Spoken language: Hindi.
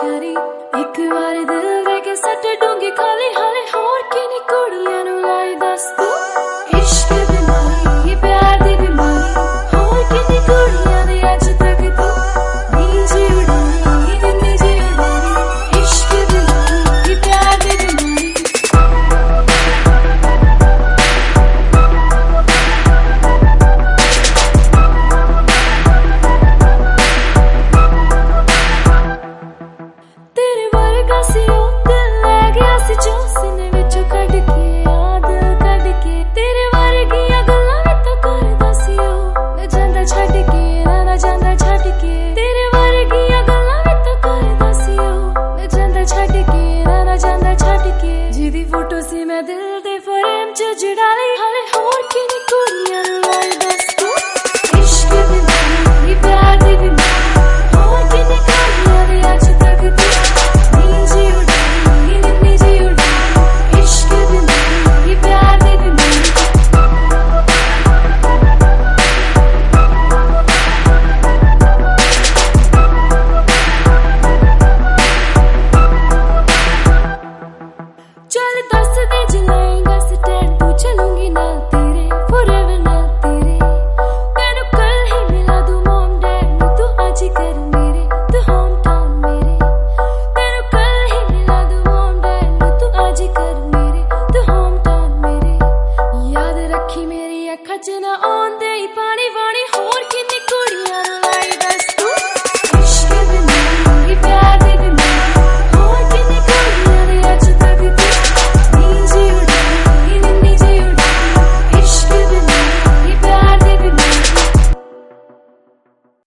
करी एक बार दिल दे के सट डूंगी खाली हाले होर किनी कुड़ियां नू लाई दस तू इश्क बीमारी ये प्यार दी बीमारी होर किनी कुड़ियां दे अज तक तू नीजी उड़ाई नीजी उड़ाई इश्क बीमारी ये प्यार दी बीमारी तेरे वर्गा सी ओ दिल ले गया सी जो सीने विचों कढ के आ दिल कढ के तेरे वर्गियां गल्लां वी तां करदा सी ओ ना जांदा छड्ड के ना जांदा छड्ड के तेरे वर्गियां गल्लां वी तां करदा सी ओ ना जांदा छड्ड के ना जांदा छड्ड के जिदी फोटो सी मैं दिल दे